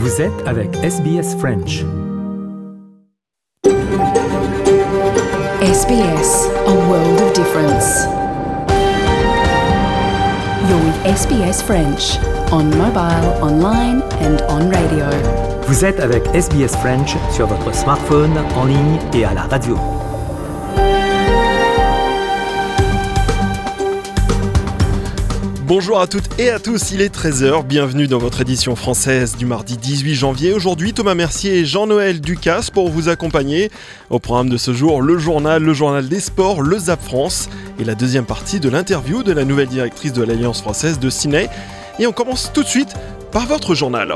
Vous êtes avec SBS French. SBS, a world of difference. You're with SBS French, on mobile, online and on radio. Vous êtes avec SBS French sur votre smartphone, en ligne et à la radio. Bonjour à toutes et à tous, il est 13h, bienvenue dans votre édition française du mardi 18 janvier. Aujourd'hui, Thomas Mercier et Jean-Noël Ducasse pour vous accompagner. Au programme de ce jour, le journal des sports, le Zap France et la deuxième partie de l'interview de la nouvelle directrice de l'Alliance française de Sydney. Et on commence tout de suite par votre journal.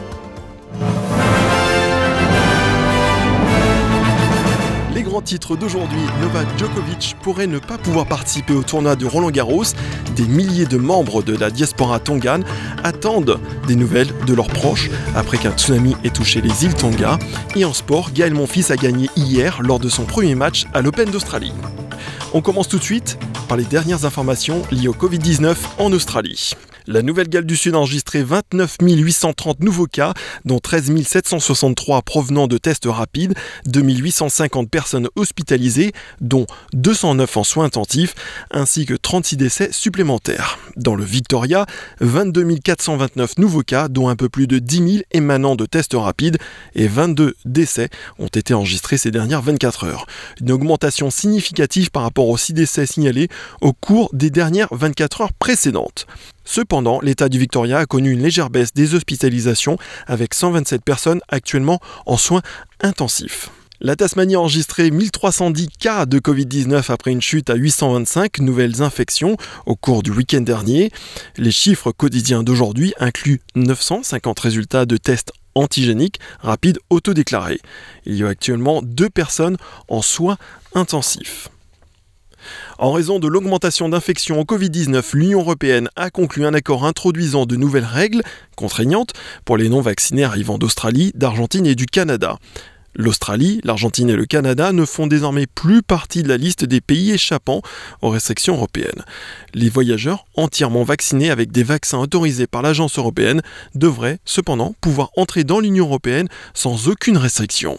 Les grands titres d'aujourd'hui, Novak Djokovic pourrait ne pas pouvoir participer au tournoi de Roland-Garros. Des milliers de membres de la diaspora tongane attendent des nouvelles de leurs proches après qu'un tsunami ait touché les îles Tonga. Et en sport, Gaël Monfils a gagné hier lors de son premier match à l'Open d'Australie. On commence tout de suite par les dernières informations liées au Covid-19 en Australie. La Nouvelle-Galles du Sud a enregistré 29 830 nouveaux cas, dont 13 763 provenant de tests rapides, 2 850 personnes hospitalisées, dont 209 en soins intensifs, ainsi que 36 décès supplémentaires. Dans le Victoria, 22 429 nouveaux cas, dont un peu plus de 10 000 émanant de tests rapides, et 22 décès ont été enregistrés ces dernières 24 heures. Une augmentation significative par rapport aux 6 décès signalés au cours des dernières 24 heures précédentes. Cependant, l'État du Victoria a connu une légère baisse des hospitalisations avec 127 personnes actuellement en soins intensifs. La Tasmanie a enregistré 1310 cas de Covid-19 après une chute à 825 nouvelles infections au cours du week-end dernier. Les chiffres quotidiens d'aujourd'hui incluent 950 résultats de tests antigéniques rapides autodéclarés. Il y a actuellement 2 personnes en soins intensifs. En raison de l'augmentation d'infections au Covid-19, l'Union européenne a conclu un accord introduisant de nouvelles règles contraignantes pour les non-vaccinés arrivant d'Australie, d'Argentine et du Canada. L'Australie, l'Argentine et le Canada ne font désormais plus partie de la liste des pays échappant aux restrictions européennes. Les voyageurs entièrement vaccinés avec des vaccins autorisés par l'agence européenne devraient cependant pouvoir entrer dans l'Union européenne sans aucune restriction.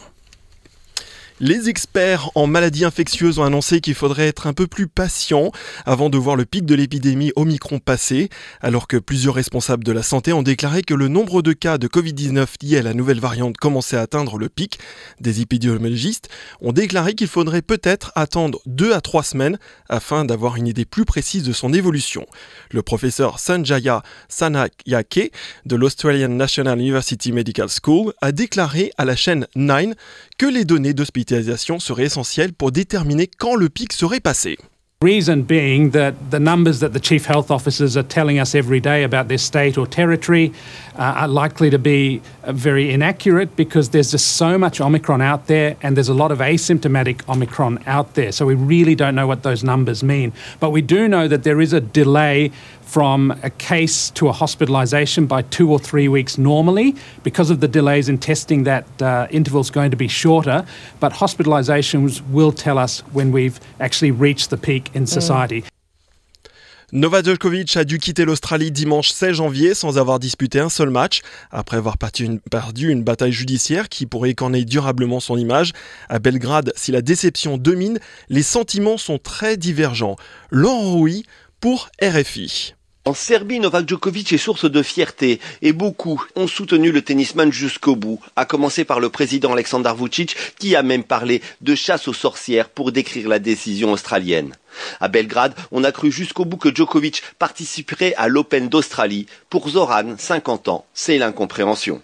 Les experts en maladies infectieuses ont annoncé qu'il faudrait être un peu plus patient avant de voir le pic de l'épidémie Omicron passer, alors que plusieurs responsables de la santé ont déclaré que le nombre de cas de Covid-19 liés à la nouvelle variante commençait à atteindre le pic. Des épidémiologistes ont déclaré qu'il faudrait peut-être attendre 2 à 3 semaines afin d'avoir une idée plus précise de son évolution. Le professeur Sanjaya Sanayake de l'Australian National University Medical School a déclaré à la chaîne Nine que les données d'hospitalisation seraient essentielles pour déterminer quand le pic serait passé. Reason being that the numbers that the chief health officers are telling us every day about their state or territory are likely to be very inaccurate because there's just so much Omicron out there and there's a lot of asymptomatic Omicron out there. So we really don't know what those numbers mean. But we do know that there is a delay from a case to a hospitalisation by 2 or 3 weeks normally. Because of the delays in testing, that interval's going to be shorter, but hospitalisations will tell us when we've actually reached the peak in society. Novak Djokovic a dû quitter l'Australie dimanche 16 janvier sans avoir disputé un seul match, après avoir perdu une bataille judiciaire qui pourrait écorner durablement son image. À Belgrade, si la déception domine, les sentiments sont très divergents. Laurent Rouy pour RFI. En Serbie, Novak Djokovic est source de fierté et beaucoup ont soutenu le tennisman jusqu'au bout, à commencer par le président Aleksandar Vučić qui a même parlé de chasse aux sorcières pour décrire la décision australienne. À Belgrade, on a cru jusqu'au bout que Djokovic participerait à l'Open d'Australie. Pour Zoran, 50 ans, c'est l'incompréhension.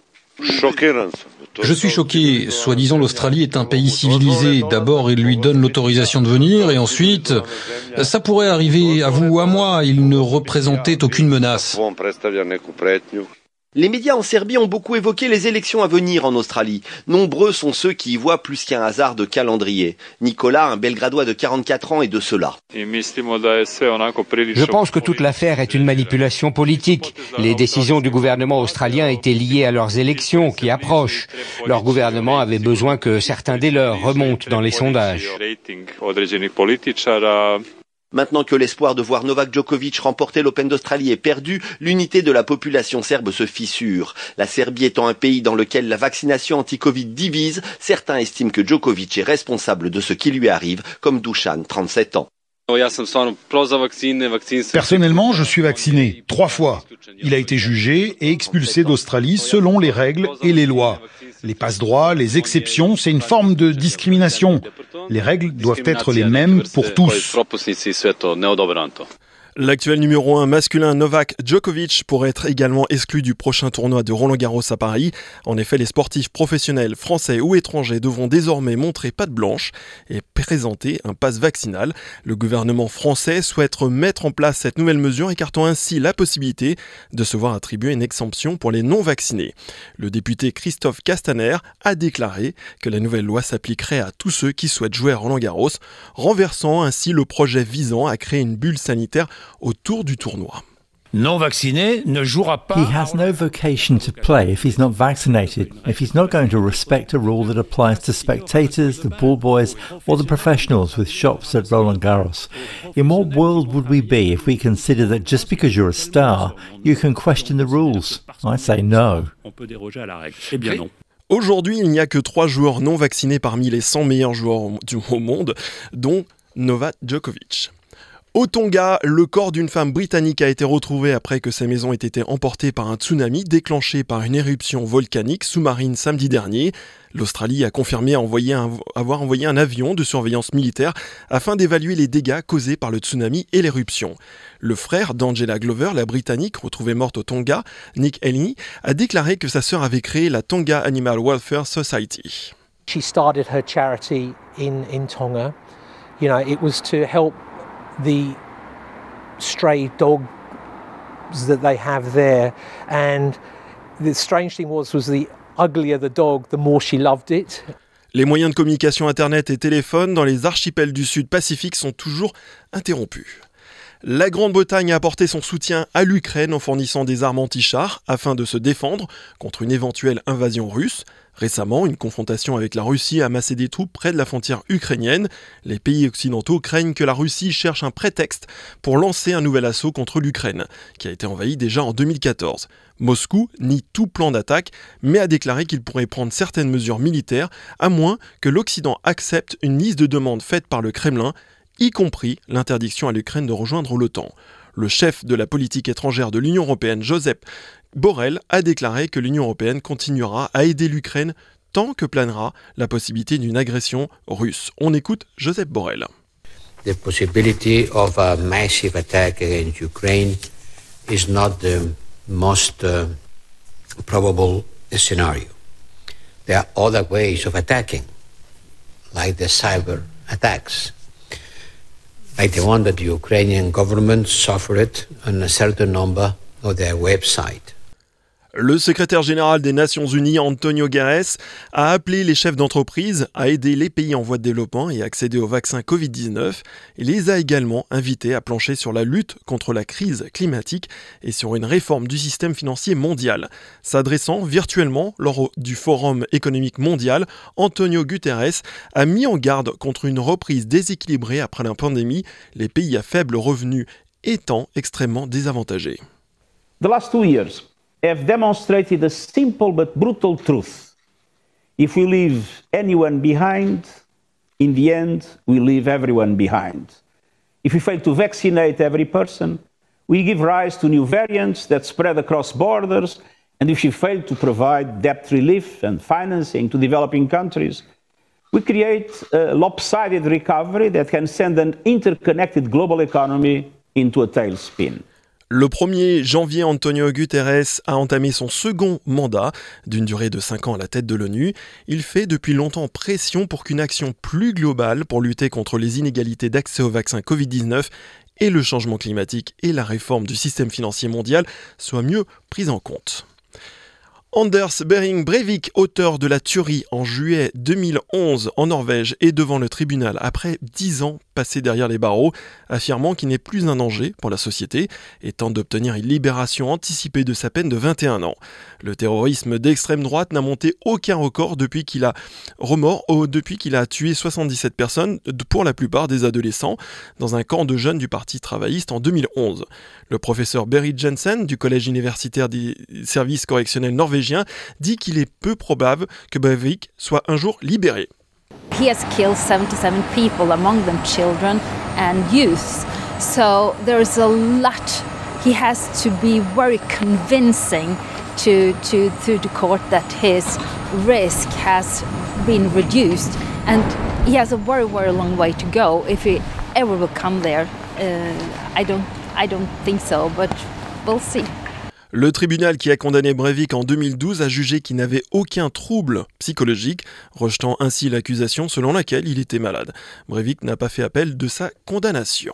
Je suis choqué. Soi-disant, l'Australie est un pays civilisé. D'abord, il lui donne l'autorisation de venir et ensuite, ça pourrait arriver à vous ou à moi. Il ne représentait aucune menace. Les médias en Serbie ont beaucoup évoqué les élections à venir en Australie. Nombreux sont ceux qui y voient plus qu'un hasard de calendrier. Nicolas, un Belgradois de 44 ans, est de cela. Je pense que toute l'affaire est une manipulation politique. Les décisions du gouvernement australien étaient liées à leurs élections qui approchent. Leur gouvernement avait besoin que certains des leurs remontent dans les sondages. Maintenant que l'espoir de voir Novak Djokovic remporter l'Open d'Australie est perdu, l'unité de la population serbe se fissure. La Serbie étant un pays dans lequel la vaccination anti-Covid divise, certains estiment que Djokovic est responsable de ce qui lui arrive, comme Dusan, 37 ans. Personnellement, je suis vacciné 3 fois. Il a été jugé et expulsé d'Australie selon les règles et les lois. Les passe-droits, les exceptions, c'est une forme de discrimination. Les règles doivent être les mêmes pour tous. L'actuel numéro 1 masculin Novak Djokovic pourrait être également exclu du prochain tournoi de Roland-Garros à Paris. En effet, les sportifs professionnels français ou étrangers devront désormais montrer patte blanche et présenter un pass vaccinal. Le gouvernement français souhaite mettre en place cette nouvelle mesure, écartant ainsi la possibilité de se voir attribuer une exemption pour les non-vaccinés. Le député Christophe Castaner a déclaré que la nouvelle loi s'appliquerait à tous ceux qui souhaitent jouer à Roland-Garros, renversant ainsi le projet visant à créer une bulle sanitaire autour du tournoi. Non vacciné ne jouera pas. He has no vocation to play if he's not vaccinated, if he's not going to respect a rule that applies to spectators, the ball boys or the professionals with shops at Roland Garros. In what world would we be if we consider that just because you're a star, you can question the rules? I say no. On peut déroger à la règle. Eh bien non. Aujourd'hui, il n'y a que 3 joueurs non vaccinés parmi les 100 meilleurs joueurs au monde, dont Novak Djokovic. Au Tonga, le corps d'une femme britannique a été retrouvé après que sa maison ait été emportée par un tsunami déclenché par une éruption volcanique sous-marine samedi dernier. L'Australie a confirmé avoir envoyé un avion de surveillance militaire afin d'évaluer les dégâts causés par le tsunami et l'éruption. Le frère d'Angela Glover, la Britannique retrouvée morte au Tonga, Nick Elney, a déclaré que sa sœur avait créé la Tonga Animal Welfare Society. She started her charity in Tonga. You know, it was to help the stray dogs that they have there, and the strange thing was the uglier the dog, the more she loved it. Les moyens de communication internet et téléphone dans les archipels du Sud Pacifique sont toujours interrompus. La Grande-Bretagne a apporté son soutien à l'Ukraine en fournissant des armes anti-chars afin de se défendre contre une éventuelle invasion russe. Récemment, une confrontation avec la Russie a amassé des troupes près de la frontière ukrainienne. Les pays occidentaux craignent que la Russie cherche un prétexte pour lancer un nouvel assaut contre l'Ukraine, qui a été envahie déjà en 2014. Moscou nie tout plan d'attaque, mais a déclaré qu'il pourrait prendre certaines mesures militaires, à moins que l'Occident accepte une liste de demandes faites par le Kremlin, y compris l'interdiction à l'Ukraine de rejoindre l'OTAN. Le chef de la politique étrangère de l'Union européenne, Josep Borrell, a déclaré que l'Union européenne continuera à aider l'Ukraine tant que planera la possibilité d'une agression russe. On écoute Josep Borrell. The possibility of a massive attack against Ukraine is not the most probable scenario. There are other ways of attacking, like the cyber attacks, like the one that the Ukrainian government suffered on a certain number of their website. Le secrétaire général des Nations Unies, Antonio Guterres, a appelé les chefs d'entreprise à aider les pays en voie de développement et accéder au vaccin Covid-19 et les a également invités à plancher sur la lutte contre la crise climatique et sur une réforme du système financier mondial. S'adressant virtuellement lors du Forum économique mondial, Antonio Guterres a mis en garde contre une reprise déséquilibrée après la pandémie, les pays à faible revenu étant extrêmement désavantagés. The last 2 years have demonstrated a simple but brutal truth. If we leave anyone behind, in the end, we leave everyone behind. If we fail to vaccinate every person, we give rise to new variants that spread across borders, and if we fail to provide debt relief and financing to developing countries, we create a lopsided recovery that can send an interconnected global economy into a tailspin. Le 1er janvier, Antonio Guterres a entamé son second mandat d'une durée de 5 ans à la tête de l'ONU. Il fait depuis longtemps pression pour qu'une action plus globale pour lutter contre les inégalités d'accès au vaccin Covid-19 et le changement climatique et la réforme du système financier mondial soient mieux prises en compte. Anders Behring Breivik, auteur de la tuerie en juillet 2011 en Norvège, est devant le tribunal après 10 ans passés derrière les barreaux, affirmant qu'il n'est plus un danger pour la société et tente d'obtenir une libération anticipée de sa peine de 21 ans. Le terrorisme d'extrême droite n'a monté aucun record depuis qu'il a tué 77 personnes, pour la plupart des adolescents, dans un camp de jeunes du Parti travailliste en 2011. Le professeur Berit Jensen du Collège universitaire des services correctionnels norvégiens dit qu'il est peu probable que Breivik soit un jour libéré. He has killed 77 people, among them children and youths. So there's a lot. He has to be very convincing to the court that his risk has been reduced, and he has a very, very long way to go if he ever will come there. I don't think so, but we'll see. Le tribunal qui a condamné Breivik en 2012 a jugé qu'il n'avait aucun trouble psychologique, rejetant ainsi l'accusation selon laquelle il était malade. Breivik n'a pas fait appel de sa condamnation.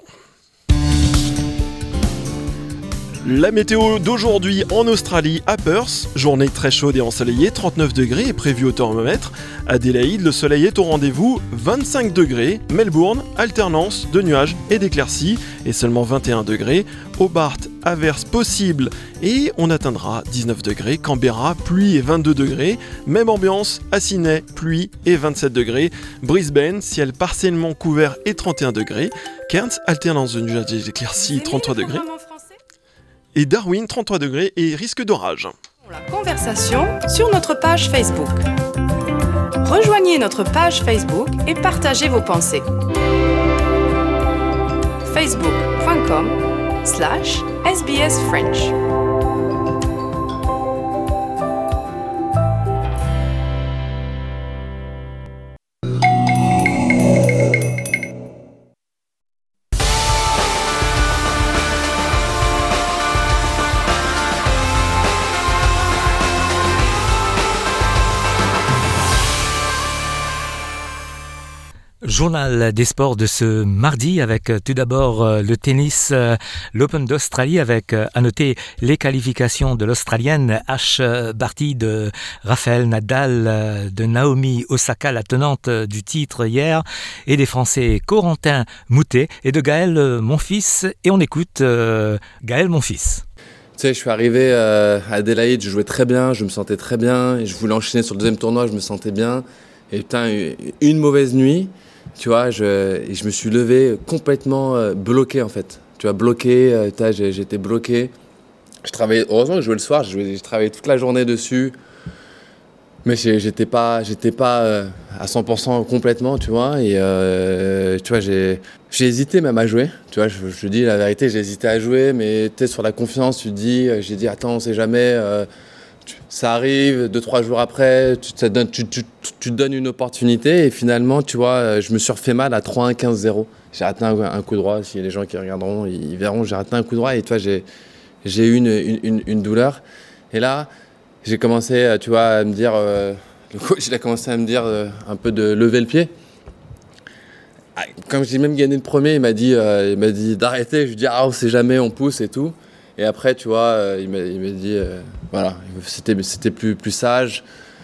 La météo d'aujourd'hui en Australie, à Perth, journée très chaude et ensoleillée, 39 degrés est prévue au thermomètre. Adélaïde, le soleil est au rendez-vous, 25 degrés. Melbourne, alternance de nuages et d'éclaircies et seulement 21 degrés. Hobart, averse possible et on atteindra 19 degrés. Canberra, pluie et 22 degrés. Même ambiance à Sydney, pluie et 27 degrés. Brisbane, ciel partiellement couvert et 31 degrés. Cairns, alternance de nuages et d'éclaircies, 33 degrés. Et Darwin, 33 degrés et risque d'orage. La conversation sur notre page Facebook. Rejoignez notre page Facebook et partagez vos pensées. facebook.com/SBS French. Journal des sports de ce mardi avec tout d'abord le tennis, l'Open d'Australie avec à noter les qualifications de l'Australienne Ash Barty, de Rafael Nadal, de Naomi Osaka, la tenante du titre hier, et des Français Corentin Moutet et de Gaël Monfils. Et on écoute Gaël Monfils. Tu sais, je suis arrivé à Adélaïde, je jouais très bien, je me sentais très bien, et je voulais enchaîner sur le deuxième tournoi, je me sentais bien. Et putain, une mauvaise nuit. Tu vois, je me suis levé complètement bloqué en fait. Tu vois, bloqué, j'étais bloqué. Je travaillais, heureusement que je jouais le soir, j'ai travaillé toute la journée dessus. Mais j'étais pas à 100% complètement, tu vois. Et tu vois, j'ai hésité même à jouer. Tu vois, je dis la vérité, j'ai hésité à jouer, mais tu sais, sur la confiance, j'ai dit, attends, on sait jamais. Ça arrive 2-3 jours après, tu te donnes une opportunité et finalement, tu vois, je me suis refait mal à 3-1, 15-0. J'ai raté un coup droit, si les gens qui regarderont, ils verront, j'ai raté un coup droit et tu vois, j'ai eu une douleur. Et là, j'ai commencé, tu vois, à me dire, le coach, il a commencé à me dire un peu de lever le pied. Quand j'ai même gagné le premier, il m'a dit d'arrêter. Je lui ai dit, on sait jamais, on pousse et tout. Et après, tu vois, il m'a dit, voilà, c'était plus sage.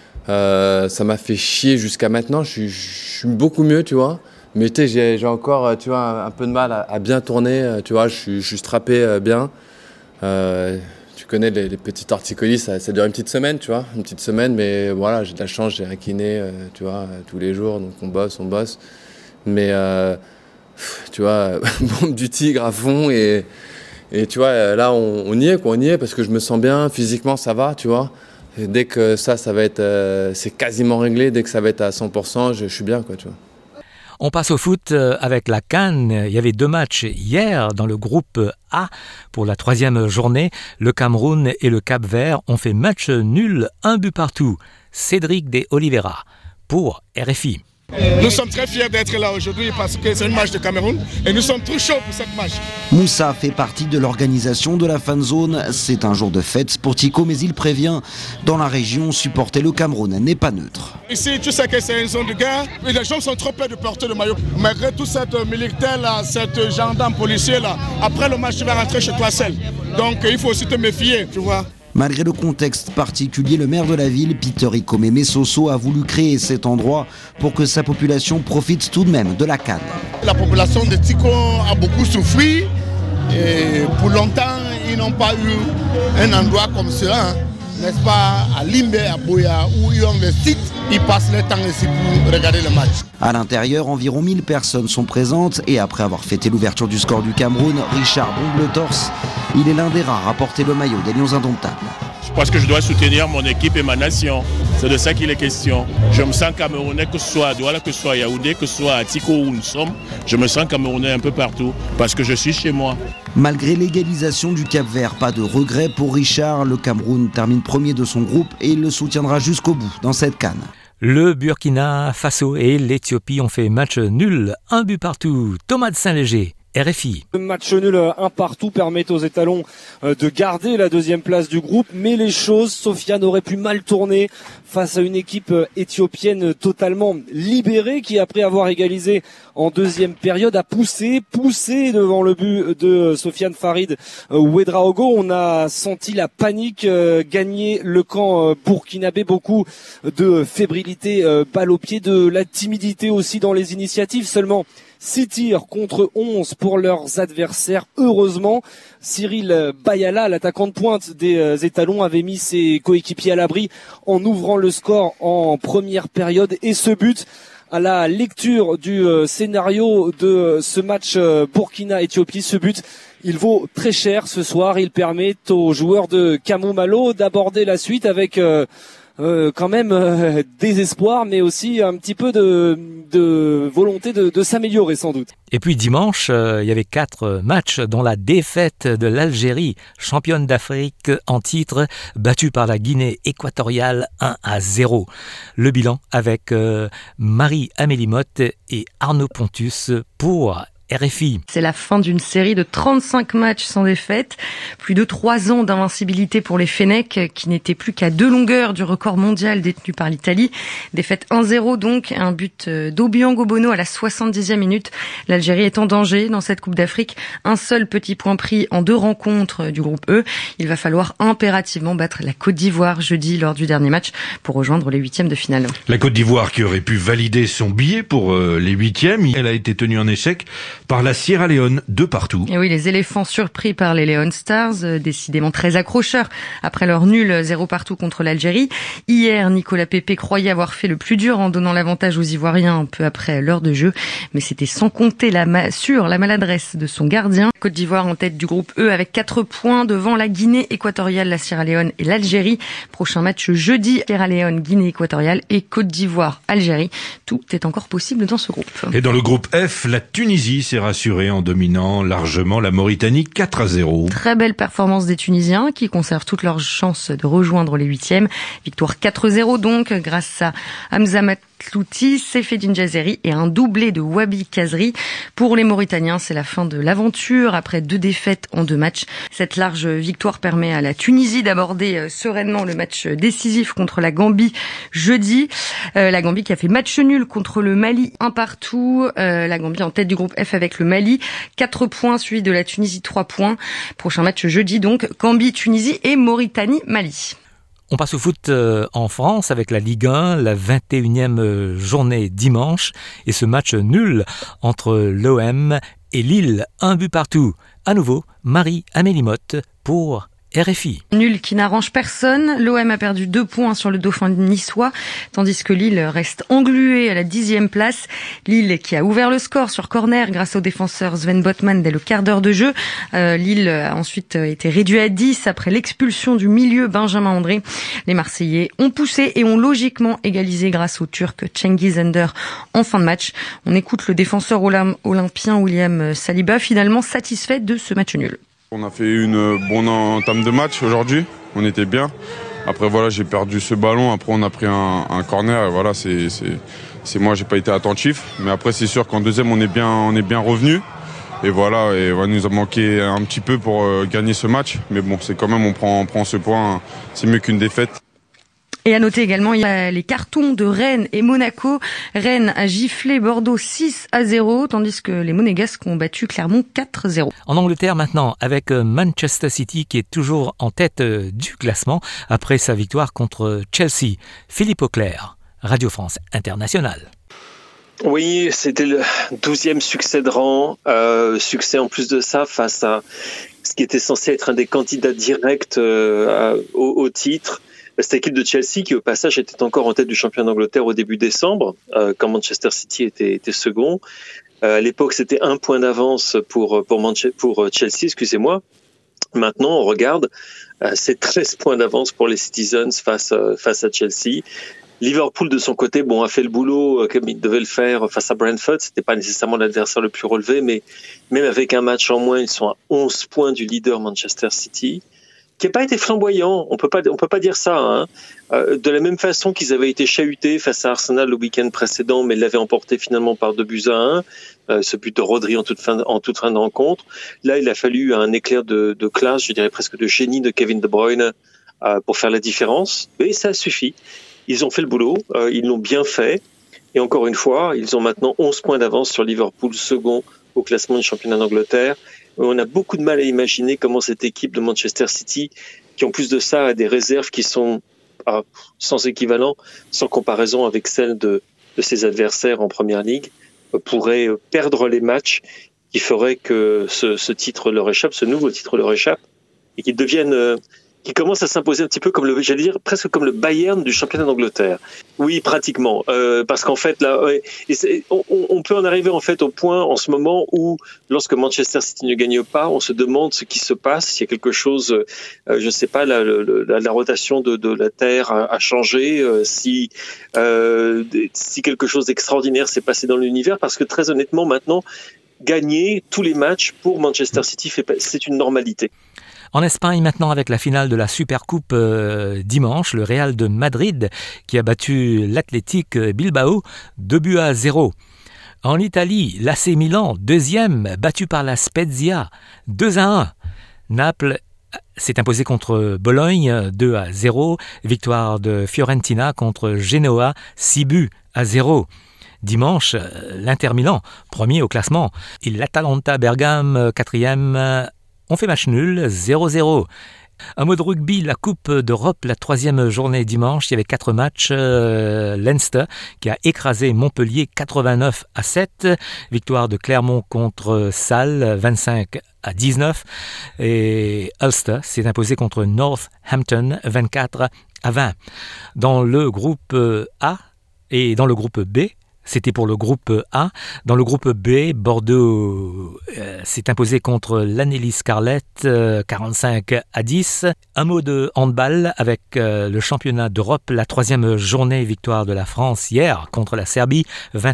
Ça m'a fait chier jusqu'à maintenant. Je suis beaucoup mieux, tu vois. Mais tu sais, j'ai encore, tu vois, un peu de mal à bien tourner. Tu vois, je suis strappé bien. Tu connais les petits torticolis, ça dure une petite semaine, tu vois. Une petite semaine, mais voilà, j'ai de la chance, j'ai un kiné, tu vois, tous les jours. Donc on bosse. Mais, tu vois, bombe du tigre à fond et tu vois, là, on y est parce que je me sens bien, physiquement, ça va, tu vois. Et dès que ça va être, c'est quasiment réglé, dès que ça va être à 100%, je suis bien, quoi, tu vois. On passe au foot avec la CAN. Il y avait 2 matchs hier dans le groupe A pour la 3e journée. Le Cameroun et le Cap-Vert ont fait match nul, 1 but partout. Cédric de Oliveira pour RFI. Nous sommes très fiers d'être là aujourd'hui parce que c'est un match de Cameroun et nous sommes tout chauds pour cette match. Moussa fait partie de l'organisation de la fan zone. C'est un jour de fête pour Tico, mais il prévient, dans la région, supporter le Cameroun n'est pas neutre. Ici, tu sais que c'est une zone de guerre et les gens sont trop peur de porter le maillot. Malgré tout cette militaire-là, cette gendarme policier-là, après le match, tu vas rentrer chez toi seul. Donc il faut aussi te méfier, tu vois. Malgré le contexte particulier, le maire de la ville, Peter Ikomeme Soso, a voulu créer cet endroit pour que sa population profite tout de même de la CAN. La population de Tico a beaucoup souffert et pour longtemps, ils n'ont pas eu un endroit comme cela, n'est-ce pas, à Limbe, à Boya, où ils ont des sites, ils passent le temps ici pour regarder le match. À l'intérieur, environ 1000 personnes sont présentes et après avoir fêté l'ouverture du score du Cameroun, Richard bombe le torse. Il est l'un des rares à porter le maillot des Lions Indomptables. Parce que je dois soutenir mon équipe et ma nation. C'est de ça qu'il est question. Je me sens camerounais, que ce soit à Douala, que ce soit à Yaoundé, que ce soit à Tico où nous sommes. Je me sens camerounais un peu partout parce que je suis chez moi. Malgré l'égalisation du Cap-Vert, pas de regret pour Richard. Le Cameroun termine premier de son groupe et il le soutiendra jusqu'au bout dans cette CAN. Le Burkina Faso et l'Éthiopie ont fait match nul, 1 but partout. Thomas de Saint-Léger, RFI. Le match nul 1 partout permet aux étalons de garder la deuxième place du groupe, mais les choses, Sofiane, auraient pu mal tourner face à une équipe éthiopienne totalement libérée qui, après avoir égalisé en deuxième période, a poussé devant le but de Sofiane Farid Ouedraogo. On a senti la panique gagner le camp burkinabé, beaucoup de fébrilité, balle au pied, de la timidité aussi dans les initiatives. Seulement 6 tirs contre 11 pour leurs adversaires. Heureusement, Cyril Bayala, l'attaquant de pointe des étalons, avait mis ses coéquipiers à l'abri en ouvrant le score en première période. Et ce but, à la lecture du scénario de ce match Burkina-Éthiopie, ce but, il vaut très cher ce soir. Il permet aux joueurs de Kamou Malo d'aborder la suite avec quand même désespoir, mais aussi un petit peu de volonté de s'améliorer sans doute. Et puis dimanche, il y avait 4 matchs, dont la défaite de l'Algérie, championne d'Afrique en titre, battue par la Guinée équatoriale 1-0. Le bilan avec Marie-Amélie Motte et Arnaud Pontus pour RFI. C'est la fin d'une série de 35 matchs sans défaite. Plus de 3 ans d'invincibilité pour les Fennecs, qui n'étaient plus qu'à 2 longueurs du record mondial détenu par l'Italie. Défaite 1-0 donc, un but d'Obiang Bono à la 70e minute. L'Algérie est en danger dans cette Coupe d'Afrique. Un seul petit point pris en 2 rencontres du groupe E. Il va falloir impérativement battre la Côte d'Ivoire jeudi lors du dernier match pour rejoindre les 8e de finale. La Côte d'Ivoire qui aurait pu valider son billet pour les 8e, elle a été tenue en échec par la Sierra Leone, 2-2. Et oui, les éléphants surpris par les Leon Stars, décidément très accrocheurs après leur nul 0-2 contre l'Algérie. Hier, Nicolas Pepe croyait avoir fait le plus dur en donnant l'avantage aux Ivoiriens un peu après l'heure de jeu, mais c'était sans compter sur la maladresse de son gardien. Côte d'Ivoire en tête du groupe E avec 4 points devant la Guinée équatoriale, la Sierra Leone et l'Algérie. Prochain match jeudi, Sierra Leone, Guinée équatoriale et Côte d'Ivoire, Algérie. Tout est encore possible dans ce groupe. Et dans le groupe F, la Tunisie s'est rassurée en dominant largement la Mauritanie 4-0. Très belle performance des Tunisiens qui conservent toutes leurs chances de rejoindre les 8e. Victoire 4-0 donc grâce à Hamza Matlouti, Seyfeddine Jazeri et un doublé de Wabi Kazri. Pour les Mauritaniens, c'est la fin de l'aventure après 2 défaites en 2 matchs. Cette large victoire permet à la Tunisie d'aborder sereinement le match décisif contre la Gambie jeudi. La Gambie qui a fait match nul contre le Mali 1-1. La Gambie en tête du groupe F avec le Mali, 4 points, suivi de la Tunisie 3 points. Prochain match jeudi donc, Gambie, Tunisie et Mauritanie, Mali. On passe au foot en France avec la Ligue 1, la 21e journée dimanche et ce match nul entre l'OM et Lille, 1-1. À nouveau, Marie-Amélie Motte pour RFI. Nul qui n'arrange personne. L'OM a perdu 2 points sur le Dauphin niçois, tandis que Lille reste englué à la 10e place. Lille qui a ouvert le score sur corner grâce au défenseur Sven Botman dès le quart d'heure de jeu. Lille a ensuite été réduit à 10 après l'expulsion du milieu Benjamin André. Les Marseillais ont poussé et ont logiquement égalisé grâce au Turc Cengiz Under en fin de match. On écoute le défenseur olympien William Saliba, finalement satisfait de ce match nul. On a fait une bonne entame de match aujourd'hui, on était bien. Après voilà, j'ai perdu ce ballon, après on a pris un corner et voilà, c'est moi, j'ai pas été attentif. Mais après c'est sûr qu'en deuxième on est bien revenu. Et voilà, il nous a manqué un petit peu pour gagner ce match. Mais bon, c'est quand même, on prend ce point, c'est mieux qu'une défaite. Et à noter également, il y a les cartons de Rennes et Monaco. Rennes a giflé Bordeaux 6-0, tandis que les Monégasques ont battu Clermont 4-0. En Angleterre maintenant, avec Manchester City qui est toujours en tête du classement après sa victoire contre Chelsea. Philippe Auclair, Radio France Internationale. Oui, c'était le 12e succès de rang. Succès en plus de ça face à ce qui était censé être un des candidats directs au titre. Cette équipe de Chelsea qui, au passage, était encore en tête du championnat d'Angleterre au début décembre, quand Manchester City était second. À l'époque, c'était 1 point d'avance pour Chelsea, excusez-moi. Maintenant, on regarde, c'est 13 points d'avance pour les Citizens face à Chelsea. Liverpool, de son côté, a fait le boulot comme il devait le faire face à Brentford. C'était pas nécessairement l'adversaire le plus relevé, mais même avec un match en moins, ils sont à 11 points du leader Manchester City, qui n'a pas été flamboyant. On peut pas dire ça, hein. De la même façon qu'ils avaient été chahutés face à Arsenal le week-end précédent, mais l'avaient emporté finalement par 2-1. Ce but de Rodri en toute fin de rencontre. Là, il a fallu un éclair de classe, je dirais presque de génie de Kevin De Bruyne pour faire la différence. Mais ça suffit. Ils ont fait le boulot, ils l'ont bien fait. Et encore une fois, ils ont maintenant 11 points d'avance sur Liverpool, second au classement du championnat d'Angleterre. On a beaucoup de mal à imaginer comment cette équipe de Manchester City, qui en plus de ça a des réserves qui sont sans équivalent, sans comparaison avec celles de ses adversaires en Première Ligue, pourrait perdre les matchs qui feraient que ce titre leur échappe, ce nouveau titre leur échappe, et qu'ils deviennent... qui commence à s'imposer un petit peu comme presque comme le Bayern du championnat d'Angleterre. Oui, pratiquement, parce qu'en fait là, on peut en arriver en fait au point en ce moment où, lorsque Manchester City ne gagne pas, on se demande ce qui se passe, s'il y a quelque chose, je sais pas, la rotation de la Terre a changé, si quelque chose d'extraordinaire s'est passé dans l'univers, parce que très honnêtement maintenant, gagner tous les matchs pour Manchester City, c'est une normalité. En Espagne maintenant avec la finale de la Supercoupe dimanche, le Real de Madrid qui a battu l'Athletic Bilbao 2-0. En Italie, l'AC Milan, deuxième, battu par la Spezia 2-1. Naples s'est imposé contre Bologne 2-0. Victoire de Fiorentina contre Genoa 6-0. Dimanche, l'Inter Milan, premier au classement. Et l'Atalanta Bergame, quatrième. On fait match nul, 0-0. Un mot de rugby, la Coupe d'Europe, la 3e journée dimanche. Il y avait 4 matchs. Leinster qui a écrasé Montpellier 89-7. Victoire de Clermont contre Sale 25-19. Et Ulster s'est imposé contre Northampton 24-20. Dans le groupe A et dans le groupe B, c'était pour le groupe A. Dans le groupe B, Bordeaux s'est imposé contre l'Anneli Scarlett 45-10. Un mot de handball avec le championnat d'Europe, la 3e journée, victoire de la France hier contre la Serbie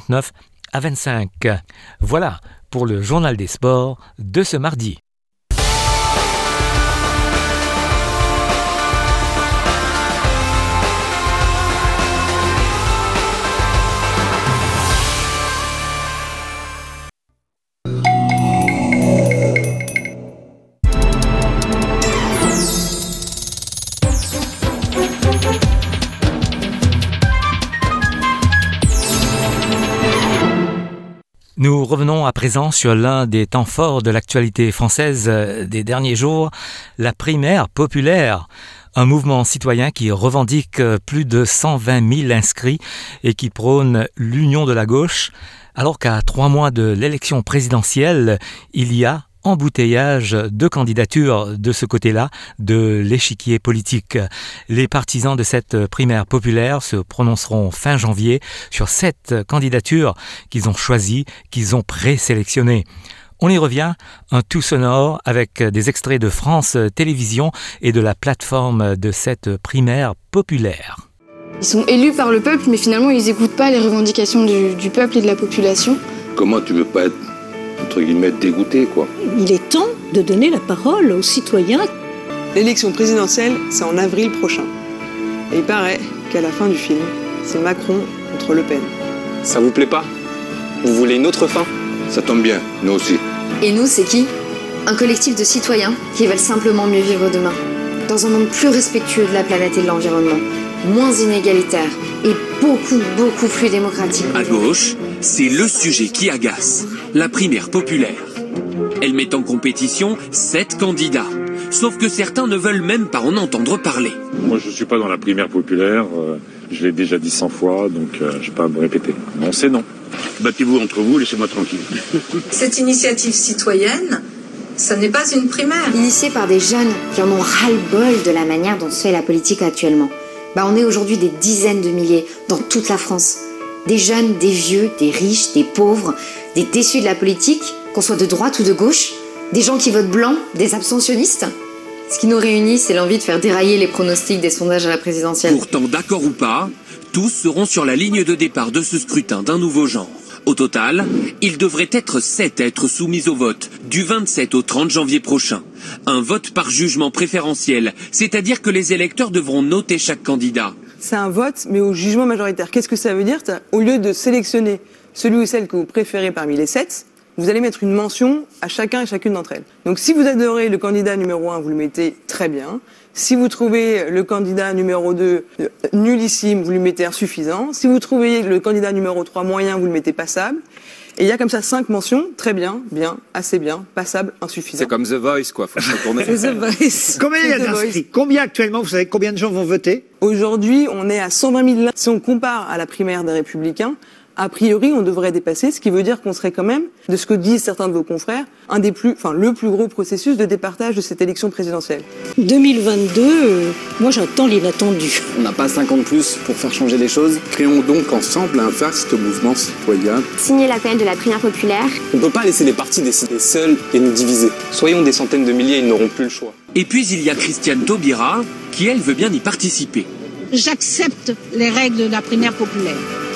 29-25. Voilà pour le journal des sports de ce mardi. Nous revenons à présent sur l'un des temps forts de l'actualité française des derniers jours, la primaire populaire, un mouvement citoyen qui revendique plus de 120 000 inscrits et qui prône l'union de la gauche, alors qu'à 3 mois de l'élection présidentielle, il y a embouteillage de candidatures de ce côté-là de l'échiquier politique. Les partisans de cette primaire populaire se prononceront fin janvier sur 7 candidatures qu'ils ont choisies, qu'ils ont présélectionnées. On y revient, un tout sonore avec des extraits de France Télévisions et de la plateforme de cette primaire populaire. Ils sont élus par le peuple, mais finalement ils n'écoutent pas les revendications du peuple et de la population. Comment tu veux pas être entre guillemets dégoûté, quoi. Il est temps de donner la parole aux citoyens. L'élection présidentielle, c'est en avril prochain. Et il paraît qu'à la fin du film, c'est Macron contre Le Pen. Ça vous plaît pas? Vous voulez une autre fin? Ça tombe bien, nous aussi. Et nous, c'est qui? Un collectif de citoyens qui veulent simplement mieux vivre demain, dans un monde plus respectueux de la planète et de l'environnement. moins inégalitaire et beaucoup plus démocratique. À gauche, c'est le sujet qui agace, la primaire populaire. Elle met en compétition 7 candidats. Sauf que certains ne veulent même pas en entendre parler. Moi, je ne suis pas dans la primaire populaire. Je l'ai déjà dit 100 fois, donc je ne vais pas me répéter. Non, c'est non. Battez-vous entre vous, laissez-moi tranquille. Cette initiative citoyenne, ça n'est pas une primaire. Initiée par des jeunes qui en ont ras-le-bol de la manière dont se fait la politique actuellement. On est aujourd'hui des dizaines de milliers dans toute la France. Des jeunes, des vieux, des riches, des pauvres, des déçus de la politique, qu'on soit de droite ou de gauche, des gens qui votent blanc, des abstentionnistes. Ce qui nous réunit, c'est l'envie de faire dérailler les pronostics des sondages à la présidentielle. Pourtant, d'accord ou pas, tous seront sur la ligne de départ de ce scrutin d'un nouveau genre. Au total, il devrait être 7 à être soumis au vote, du 27 au 30 janvier prochain. Un vote par jugement préférentiel, c'est-à-dire que les électeurs devront noter chaque candidat. C'est un vote, mais au jugement majoritaire. Qu'est-ce que ça veut dire ? Au lieu de sélectionner celui ou celle que vous préférez parmi les 7, vous allez mettre une mention à chacun et chacune d'entre elles. Donc si vous adorez le candidat numéro 1, vous le mettez très bien. Si vous trouvez le candidat numéro 2 nullissime, vous lui mettez insuffisant. Si vous trouvez le candidat numéro 3 moyen, vous le mettez passable. Et il y a comme ça 5 mentions, très bien, bien, assez bien, passable, insuffisant. C'est comme The Voice, quoi, faut se retourner. C'est The Voice. Combien il y a d'inscrits ? Combien actuellement, vous savez combien de gens vont voter ? Aujourd'hui, on est à 120 000. Si on compare à la primaire des Républicains, a priori, on devrait dépasser, ce qui veut dire qu'on serait quand même, de ce que disent certains de vos confrères, le plus gros processus de départage de cette élection présidentielle. 2022, moi j'attends l'inattendu. On n'a pas 5 ans de plus pour faire changer les choses. Créons donc ensemble un vaste mouvement citoyen. Signez l'appel de la primaire populaire. On ne peut pas laisser les partis décider seuls et nous diviser. Soyons des centaines de milliers, ils n'auront plus le choix. Et puis il y a Christiane Taubira, qui elle veut bien y participer. J'accepte les règles de la primaire populaire.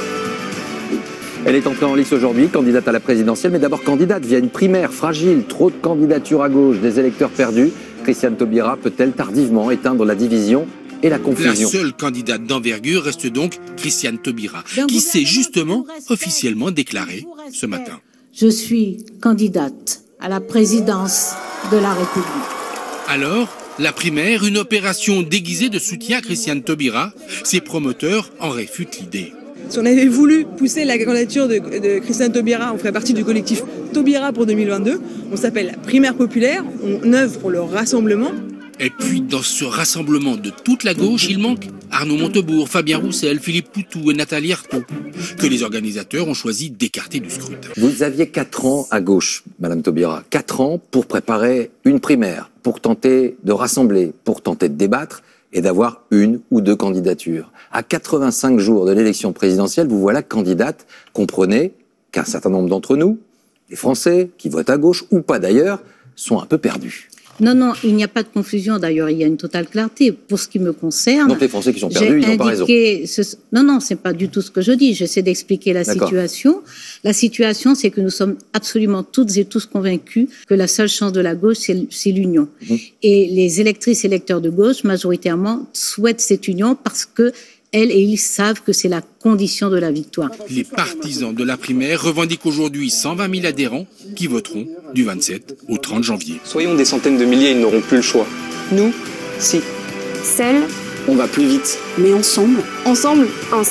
Elle est entrée en lice aujourd'hui, candidate à la présidentielle, mais d'abord candidate via une primaire fragile, trop de candidatures à gauche, des électeurs perdus. Christiane Taubira peut-elle tardivement éteindre la division et la confusion ? La seule candidate d'envergure reste donc Christiane Taubira, qui s'est justement officiellement déclarée ce matin. Je suis candidate à la présidence de la République. Alors, la primaire, une opération déguisée de soutien à Christiane Taubira, ses promoteurs en réfutent l'idée. Si on avait voulu pousser la candidature de Christiane Taubira, on ferait partie du collectif Taubira pour 2022. On s'appelle la primaire populaire, on œuvre pour le rassemblement. Et puis, dans ce rassemblement de toute la gauche, il manque Arnaud Montebourg, Fabien Roussel, Philippe Poutou et Nathalie Arthaud, que les organisateurs ont choisi d'écarter du scrutin. Vous aviez 4 ans à gauche, Madame Taubira, 4 ans pour préparer une primaire, pour tenter de rassembler, pour tenter de débattre et d'avoir 1 ou 2 candidatures. À 85 jours de l'élection présidentielle, vous voilà candidate. Comprenez qu'un certain nombre d'entre nous, les Français qui votent à gauche ou pas d'ailleurs, sont un peu perdus. Non, il n'y a pas de confusion. D'ailleurs, il y a une totale clarté. Pour ce qui me concerne... Donc les Français qui sont perdus, ils n'ont pas raison. Non, c'est pas du tout ce que je dis. J'essaie d'expliquer la situation. La situation, c'est que nous sommes absolument toutes et tous convaincus que la seule chance de la gauche, c'est l'union. Et les électrices et électeurs de gauche, majoritairement, souhaitent cette union parce que elles et ils savent que c'est la condition de la victoire. Les partisans de la primaire revendiquent aujourd'hui 120 000 adhérents qui voteront du 27 au 30 janvier. Soyons des centaines de milliers, ils n'auront plus le choix. Nous, si. Seuls, on va plus vite. Mais ensemble. Ensemble,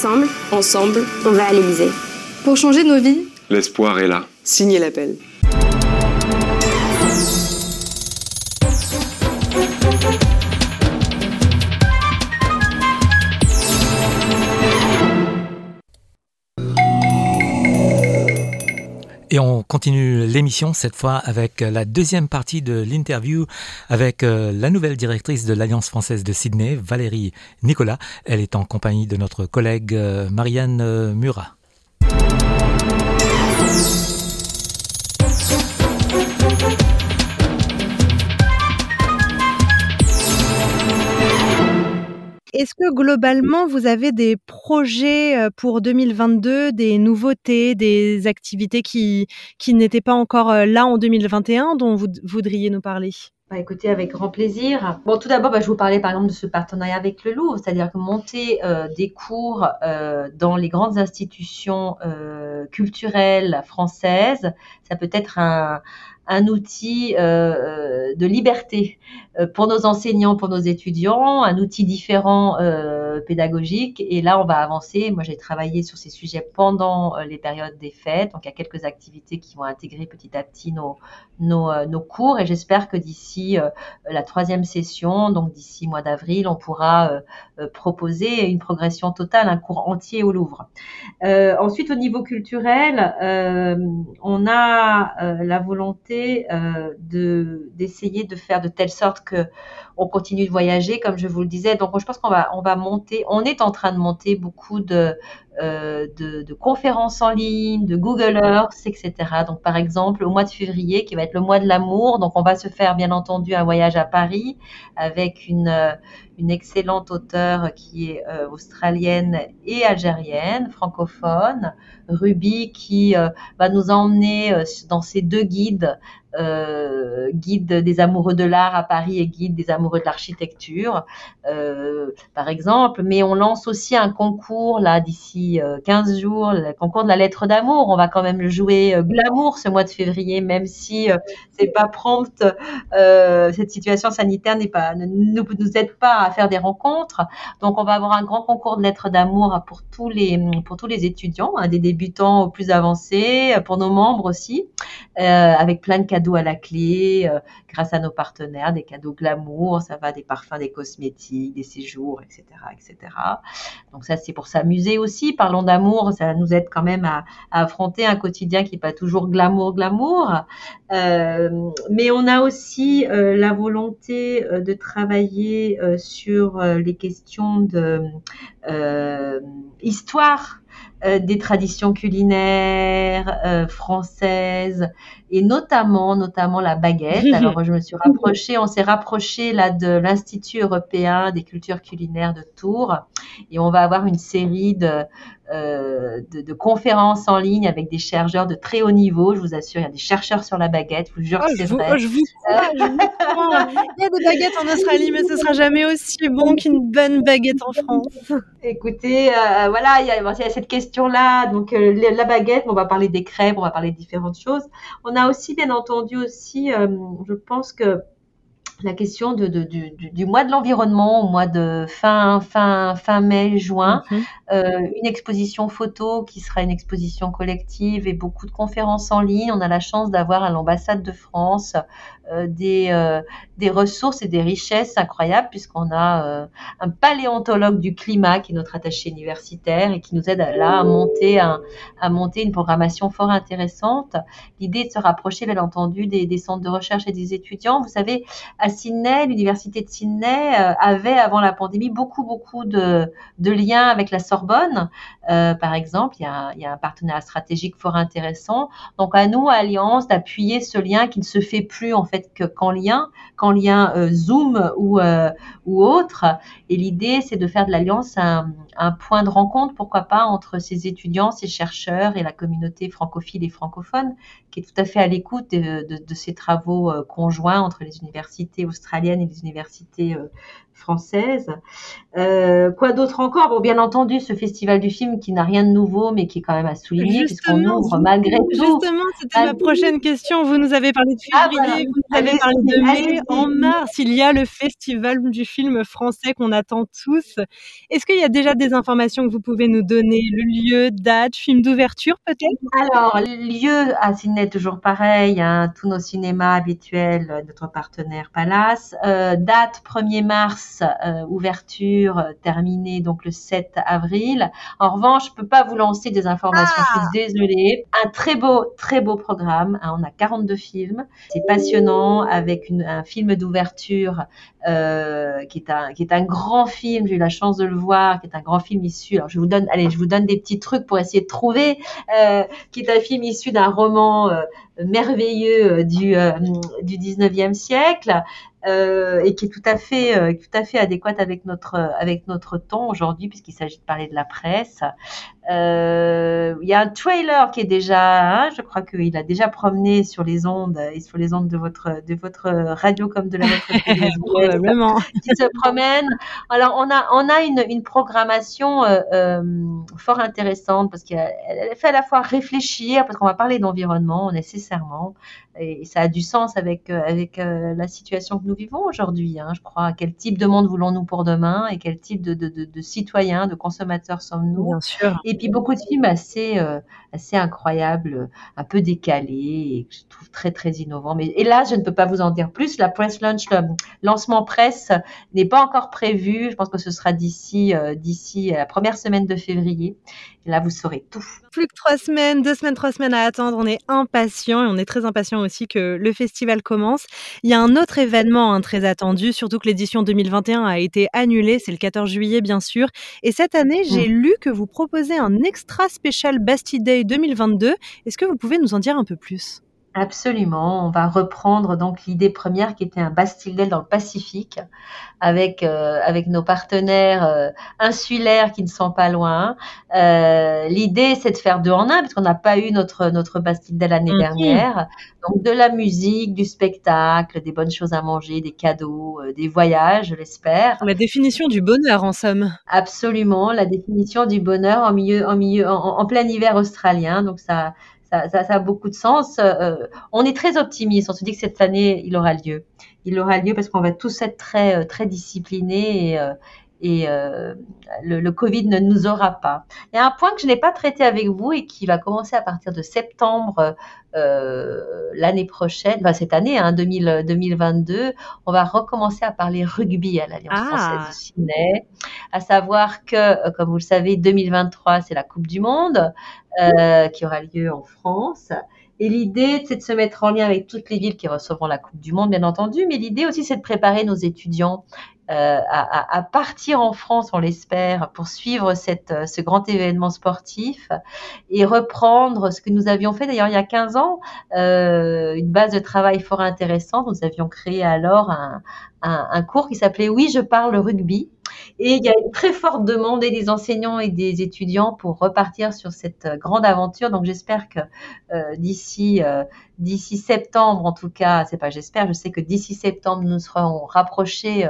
on va à l'Élysée. Pour changer nos vies, L'espoir est là. Signez l'appel. Et on continue l'émission cette fois avec la deuxième partie de l'interview avec la nouvelle directrice de l'Alliance française de Sydney, Valérie Nicolas. Elle est en compagnie de notre collègue Marianne Murat. Est-ce que globalement, vous avez des projets pour 2022, des nouveautés, des activités qui n'étaient pas encore là en 2021 dont vous voudriez nous parler ? Écoutez, avec grand plaisir. Bon, tout d'abord, je vous parlais par exemple de ce partenariat avec le Louvre, c'est-à-dire que monter des cours dans les grandes institutions culturelles françaises, ça peut être un outil de liberté pour nos enseignants, pour nos étudiants, un outil différent pédagogiques. Et là, on va avancer. Moi, j'ai travaillé sur ces sujets pendant les périodes des fêtes. Donc, il y a quelques activités qui vont intégrer petit à petit nos cours. Et j'espère que d'ici la 3e session, donc d'ici mois d'avril, on pourra proposer une progression totale, un cours entier au Louvre. Ensuite, au niveau culturel, on a la volonté d'essayer de faire de telle sorte que on continue de voyager, comme je vous le disais. Donc, je pense qu'on va monter. On est en train de monter beaucoup de conférences en ligne, de Google Earth, etc. Donc, par exemple, au mois de février, qui va être le mois de l'amour, donc on va se faire, bien entendu, un voyage à Paris avec une excellente auteure qui est australienne et algérienne, francophone, Ruby, qui va nous emmener dans ces 2 guides, guide des amoureux de l'art à Paris et guide des amoureux de l'architecture, par exemple. Mais on lance aussi un concours là d'ici 15 jours, le concours de la lettre d'amour. On va quand même le jouer glamour ce mois de février, même si c'est pas prompt. Cette situation sanitaire ne nous aide pas à faire des rencontres. Donc on va avoir un grand concours de lettres d'amour pour tous les étudiants, des débutants aux plus avancés, pour nos membres aussi, avec plein de cadeaux à la clé, grâce à nos partenaires, des cadeaux glamour, ça va des parfums, des cosmétiques, des séjours, etc., etc. Donc ça, c'est pour s'amuser aussi. Parlons d'amour, ça nous aide quand même à affronter un quotidien qui n'est pas toujours glamour. Mais on a aussi la volonté de travailler sur les questions de histoire des traditions culinaires françaises, et notamment la baguette. Alors, on s'est rapproché là de l'Institut européen des cultures culinaires de Tours, et on va avoir une série de conférences en ligne avec des chercheurs de très haut niveau. Je vous assure, il y a des chercheurs sur la baguette. Je vous jure que c'est vrai. Je vous crois. Il y a des baguettes en Australie, mais ce sera jamais aussi bon qu'une bonne baguette en France. Écoutez, voilà, il y a cette question-là. Donc, la baguette, on va parler des crêpes, on va parler de différentes choses. On a aussi, bien entendu, je pense que la question du mois de l'environnement, au mois de fin mai, juin, une exposition photo qui sera une exposition collective et beaucoup de conférences en ligne. On a la chance d'avoir à l'ambassade de France des ressources et des richesses incroyables, puisqu'on a un paléontologue du climat qui est notre attaché universitaire et qui nous aide là à monter une programmation fort intéressante. L'idée est de se rapprocher, bien entendu, des centres de recherche et des étudiants. Vous savez, à Sydney, l'université de Sydney avait, avant la pandémie, beaucoup de liens avec la Sorbonne. Par exemple, il y a un partenariat stratégique fort intéressant. Donc, à nous, à Alliance, d'appuyer ce lien qui ne se fait plus, en fait, qu'en lien Zoom ou autre. Et l'idée, c'est de faire de l'Alliance un point de rencontre, pourquoi pas, entre ces étudiants, ces chercheurs et la communauté francophile et francophone, qui est tout à fait à l'écoute de ces travaux conjoints entre les universités australiennes et les universités françaises. Quoi d'autre encore? Bon, bien entendu, ce festival du film qui n'a rien de nouveau, mais qui est quand même à souligner, puisqu'on ouvre malgré tout. Justement, c'était ma prochaine question. Vous nous avez parlé de février, vous nous avez parlé de mai. En mars, il y a le festival du film français qu'on attend tous. Est-ce qu'il y a déjà des informations que vous pouvez nous donner? Le lieu, date, film d'ouverture peut-être? Alors, lieu à Sydney, toujours pareil, hein, tous nos cinémas habituels, notre partenaire Palace. Date 1er mars, ouverture terminée donc le 7 avril. En revanche, je peux pas vous lancer des informations, je suis désolée. Un très beau programme, hein, on a 42 films. C'est passionnant, avec un film d'ouverture qui est un grand film, j'ai eu la chance de le voir, qui est un grand film issu, alors je vous donne des petits trucs pour essayer de trouver, qui est un film issu d'un roman merveilleux du 19e siècle, et qui est tout à fait adéquate avec notre temps aujourd'hui, puisqu'il s'agit de parler de la presse. Il y a un trailer qui est déjà, je crois qu'il a déjà promené sur les ondes et sur les ondes de votre radio comme de la vôtre probablement qui se promène. Alors on a une programmation fort intéressante parce qu'elle fait à la fois réfléchir parce qu'on va parler d'environnement nécessairement et ça a du sens avec la situation que nous vivons aujourd'hui. Je crois quel type de monde voulons-nous pour demain et quel type de citoyens, de consommateurs sommes-nous. Bien sûr. Et puis beaucoup de films assez incroyables, un peu décalés et que je trouve très très innovants. Mais hélas, je ne peux pas vous en dire plus. La press launch, le lancement presse n'est pas encore prévu. Je pense que ce sera d'ici la première semaine de février. Et là, vous saurez tout. Plus que 3 semaines, 2 semaines, 3 semaines à attendre. On est impatients et on est très impatients aussi que le festival commence. Il y a un autre événement très attendu, surtout que l'édition 2021 a été annulée. C'est le 14 juillet, bien sûr. Et cette année, j'ai lu que vous proposez un extra spécial Bastille Day 2022. Est-ce que vous pouvez nous en dire un peu plus ? Absolument, on va reprendre donc l'idée première qui était un Bastille Day dans le Pacifique avec nos partenaires insulaires qui ne sont pas loin. L'idée c'est de faire 2 en 1 parce qu'on n'a pas eu notre Bastille Day l'année dernière. Donc de la musique, du spectacle, des bonnes choses à manger, des cadeaux, des voyages, je l'espère. La définition du bonheur en somme. Absolument, la définition du bonheur en plein hiver australien. Donc ça a beaucoup de sens. On est très optimiste. On se dit que cette année, il aura lieu. Il aura lieu parce qu'on va tous être très, très disciplinés et le Covid ne nous aura pas. Il y a un point que je n'ai pas traité avec vous et qui va commencer à partir de septembre l'année prochaine, cette année, 2022. On va recommencer à parler rugby à l'Alliance française de Sydney. À savoir que, comme vous le savez, 2023, c'est la Coupe du Monde qui aura lieu en France. Et l'idée, c'est de se mettre en lien avec toutes les villes qui recevront la Coupe du Monde, bien entendu. Mais l'idée aussi, c'est de préparer nos étudiants à partir en France, on l'espère, pour suivre ce grand événement sportif et reprendre ce que nous avions fait d'ailleurs il y a 15 ans, une base de travail fort intéressante. Nous avions créé alors un cours qui s'appelait « Oui, je parle rugby ». Et il y a une très forte demande des enseignants et des étudiants pour repartir sur cette grande aventure. Donc j'espère que d'ici septembre, en tout cas, c'est pas j'espère, je sais que d'ici septembre, nous serons rapprochés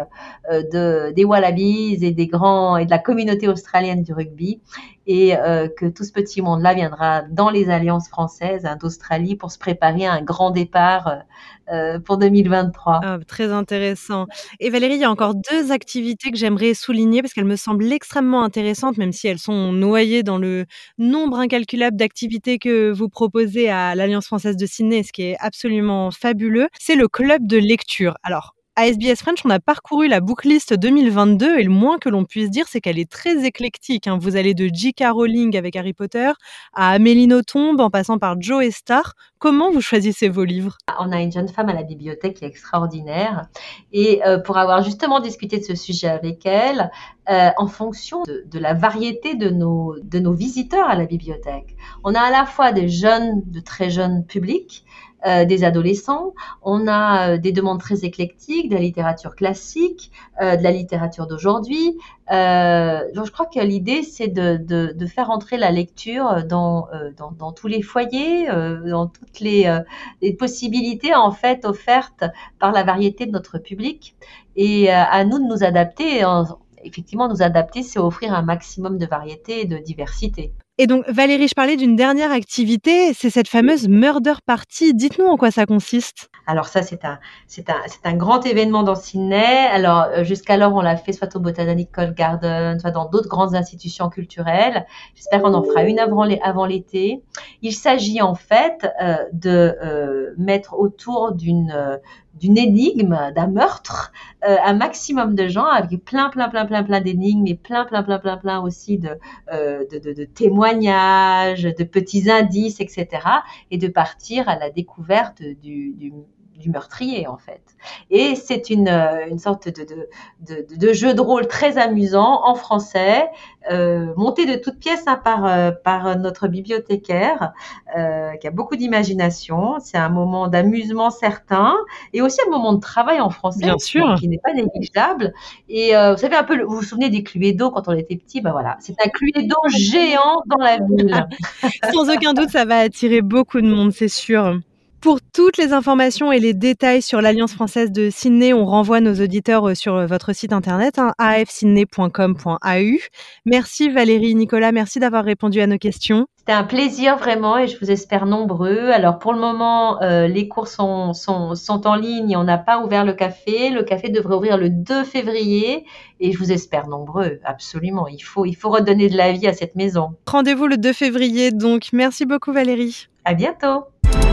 des Wallabies et de la communauté australienne du rugby et que tout ce petit monde-là viendra dans les alliances françaises d'Australie pour se préparer à un grand départ pour 2023. Très intéressant. Et Valérie, il y a encore 2 activités que j'aimerais souligner parce qu'elles me semblent extrêmement intéressantes, même si elles sont noyées dans le nombre incalculable d'activités que vous proposez à l'Alliance française de Sydney, ce qui est absolument fabuleux. C'est le club de lecture. Alors, à SBS French, on a parcouru la booklist 2022 et le moins que l'on puisse dire, c'est qu'elle est très éclectique. Vous allez de J.K. Rowling avec Harry Potter à Amélie Nothomb en passant par Joe Starr. Comment vous choisissez vos livres ? On a une jeune femme à la bibliothèque qui est extraordinaire et pour avoir justement discuté de ce sujet avec elle, en fonction de la variété de nos visiteurs à la bibliothèque, on a à la fois de très jeunes publics, des adolescents, on a des demandes très éclectiques, de la littérature classique, de la littérature d'aujourd'hui. Donc je crois que l'idée c'est de faire entrer la lecture dans tous les foyers, dans toutes les possibilités en fait offertes par la variété de notre public et à nous de nous adapter. Effectivement, nous adapter, c'est offrir un maximum de variété et de diversité. Et donc, Valérie, je parlais d'une dernière activité, c'est cette fameuse Murder Party. Dites-nous en quoi ça consiste. Alors ça, c'est un grand événement dans Sydney. Alors, jusqu'alors, on l'a fait soit au Botanical Garden, soit dans d'autres grandes institutions culturelles. J'espère qu'on en fera une avant l'été. Il s'agit en fait de mettre autour d'une énigme, d'un meurtre, un maximum de gens avec plein d'énigmes et plein aussi de témoignages, de petits indices, etc. et de partir à la découverte du du meurtrier en fait. Et c'est une sorte de jeu de rôle très amusant en français, monté de toutes pièces par notre bibliothécaire qui a beaucoup d'imagination. C'est un moment d'amusement certain et aussi un moment de travail en français qui n'est pas négligeable. Et vous savez un peu, vous vous souvenez des Cluedo quand on était petit, bah voilà, c'est un Cluedo géant dans la ville. Sans aucun doute, ça va attirer beaucoup de monde, c'est sûr. Pour toutes les informations et les détails sur l'Alliance française de Sydney, on renvoie nos auditeurs sur votre site internet, afsydney.com.au. Merci Valérie, Nicolas, merci d'avoir répondu à nos questions. C'était un plaisir vraiment et je vous espère nombreux. Alors pour le moment, les cours sont en ligne et on n'a pas ouvert le café. Le café devrait ouvrir le 2 février et je vous espère nombreux, absolument. Il faut redonner de la vie à cette maison. Rendez-vous le 2 février donc. Merci beaucoup Valérie. À bientôt.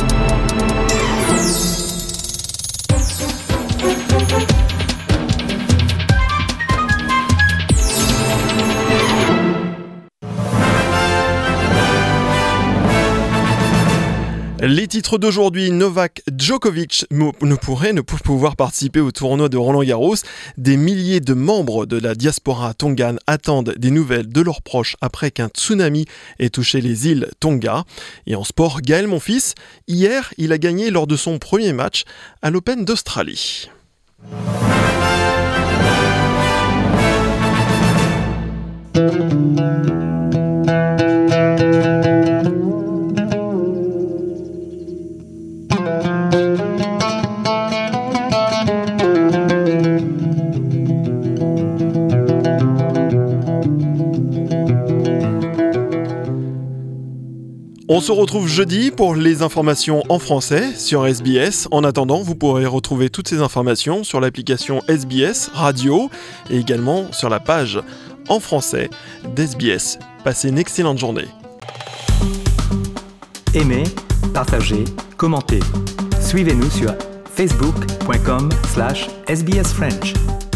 Les titres d'aujourd'hui, Novak Djokovic ne pourrait pouvoir participer au tournoi de Roland-Garros. Des milliers de membres de la diaspora tongane attendent des nouvelles de leurs proches après qu'un tsunami ait touché les îles Tonga. Et en sport, Gaël Monfils, hier, il a gagné lors de son premier match à l'Open d'Australie. On se retrouve jeudi pour les informations en français sur SBS. En attendant, vous pourrez retrouver toutes ces informations sur l'application SBS Radio et également sur la page en français d'SBS. Passez une excellente journée. Aimez, partagez, commentez. Suivez-nous sur facebook.com/sbsfrench.